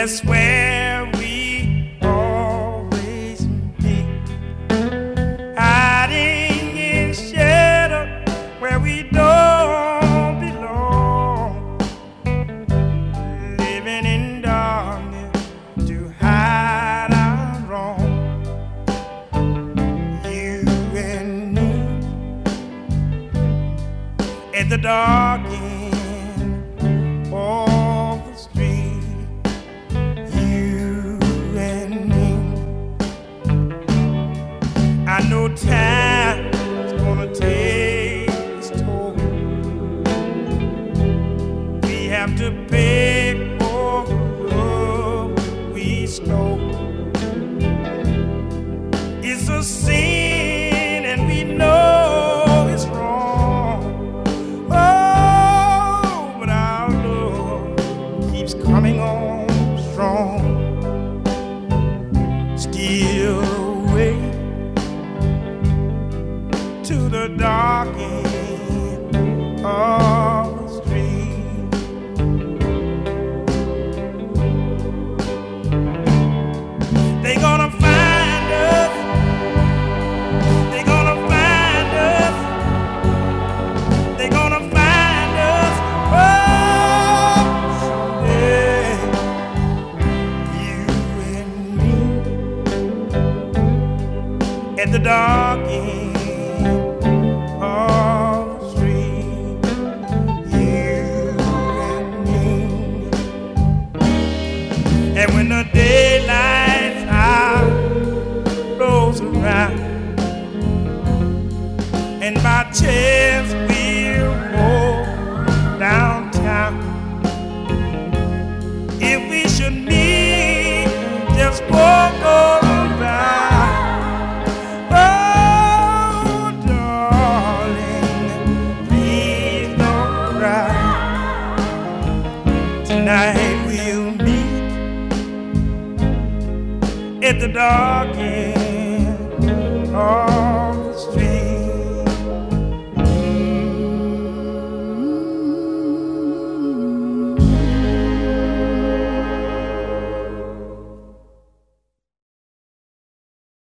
That's where we always meet, hiding in shadow where we don't belong, living in darkness to hide our wrong. You and me at the dark end of the street. I know time is gonna take its toll. We have to pay for the love we stole. It's a sin and we know it's wrong. Oh, but our love keeps coming on strong. Still away to the dark end of the street. They gonna find us. They gonna find us. They gonna find us. Oh, someday. You and me at the dark end. And when the daylight hour rolls around, and by chance we'll walk downtown, if we should meet, just walk around. Oh, darling, please don't cry. Tonight we'll meet at the dark end. Oh.